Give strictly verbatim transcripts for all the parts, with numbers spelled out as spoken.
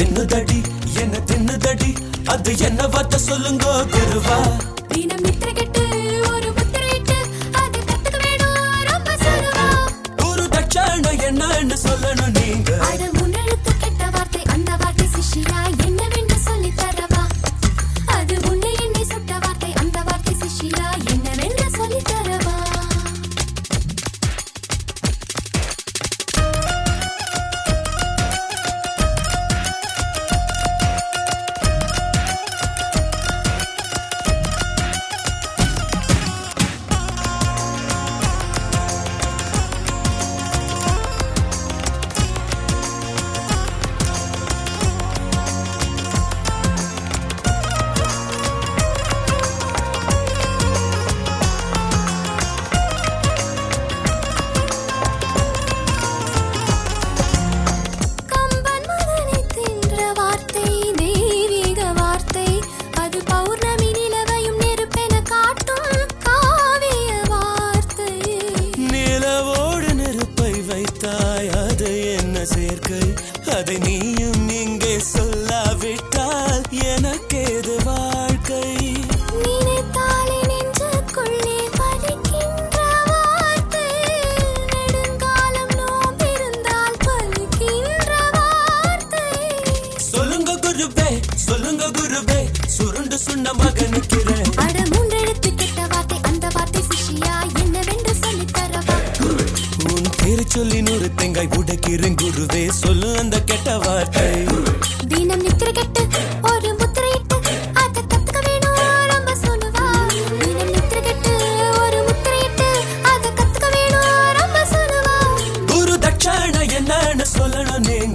தின்னுதடி என்ன தின்னுதடி அது என்ன வார்த்தை சொல்லுங்க குருவா. தினம் நித்திர கெட்டு ஒரு முத்திரையிட்டு அது கத்துக்க வேணும் ரொம்ப சுருவா. குரு தட்சணை என்னன்னு சொல்லணும் நீங்க. அட முன்னெழுத்து கெட்ட வார்த்தை அந்த வார்த்தை சிஷ்யா என்னவென்று சொல்லி தரவா. அது உன்னை என்னை சுட்ட வார்த்தை அந்த வார்த்தை சிஷ்யா என்னவென்று சொல்லி தரவா. சேர்க்கை அதை நீயும் இங்கே சொல்லாவிட்டால் எனக்கேது வாழ்க்கை. நினைத்தாலே நெஞ்சுக்குள்ளே பலிக்கின்ற வார்த்தை நெடுங்காலம் நோம்பிருந்தால் பலிக்கின்ற வார்த்தை. சொல்லுங்க குருவே சொல்லுங்க குருவே சுருண்டு சுண்ண மகனுக்கிறேன். அட மூன்றெழுத்து கெட்ட வார்த்தை அந்த வார்த்தை சிஷ்யா என்னவென்று சொல்லி தரவா. உன் பேரு சொல்லி நூறு தேங்காய் உடைக்கிறேன் குருவே சொல்லு அந்த கெட்ட வார்த்தை. தினம் நித்திர கெட்டு ஒரு முத்திரையிட்டு அதை கத்துக்க வேணும் ரொம்ப சுலுவா. தினம் நித்திர கெட்டு ஒரு முத்திரையிட்டு அதை கத்துக்க வேணும் ரொம்ப சுலுவா. குரு தட்சணை என்னன்னு சொல்லணும் நீங்க.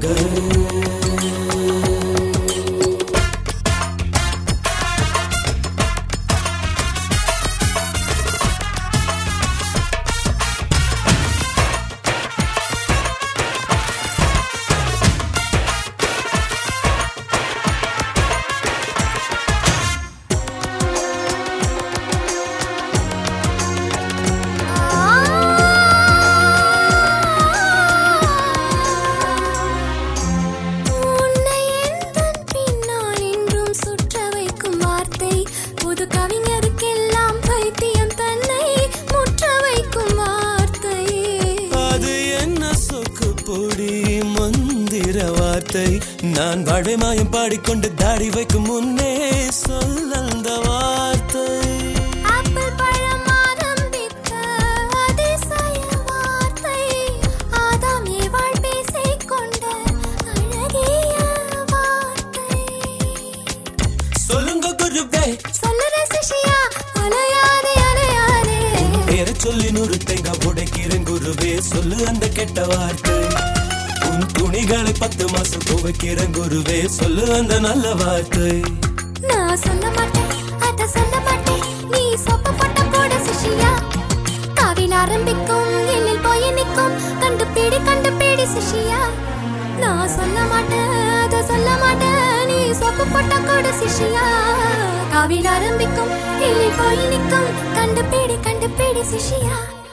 நான் வாழை மாயம் பாடிக்கொண்டு தாடி வைக்கும் முன்னே சொல்ல அந்த வார்த்தை. ஆப்பிள் பழம் ஆரம்பித்த அதிசய வார்த்தை ஆதாம் ஏவாள் பேசிக் கொண்ட அழகிய வார்த்தை. சொல்லுங்க குருவே சொல்லுற சிஷ்யா அலையாதே அலையாதே. பேரை சொல்லி நூறு தேங்காய் உடைக்கிறேன் குருவே சொல்லு அந்த கெட்ட வார்த்தை. உன் துணிகளை பத்து மாசம் துவைக்கிறேன் குருவே சொல்லு அந்த நல்ல வார்த்தை. நான் சொல்ல மாட்டேன் அத சொல்ல மாட்டேன் நீ சொப்ப போட்ட போட சிஷ்யா. காவில் ஆரம்பிக்கும் எல்லில் போய் நிற்கும் கண்டுபிடி கண்டுபிடி சிஷ்யா. நான் சொல்ல மாட்டேன் அத சொல்ல மாட்டேன் நீ சொப்ப போட்ட போட சிஷ்யா. காவில் ஆரம்பிக்கும் எல்லில் போய் நிற்கும் கண்டுபிடி கண்டுபிடி சிஷ்யா.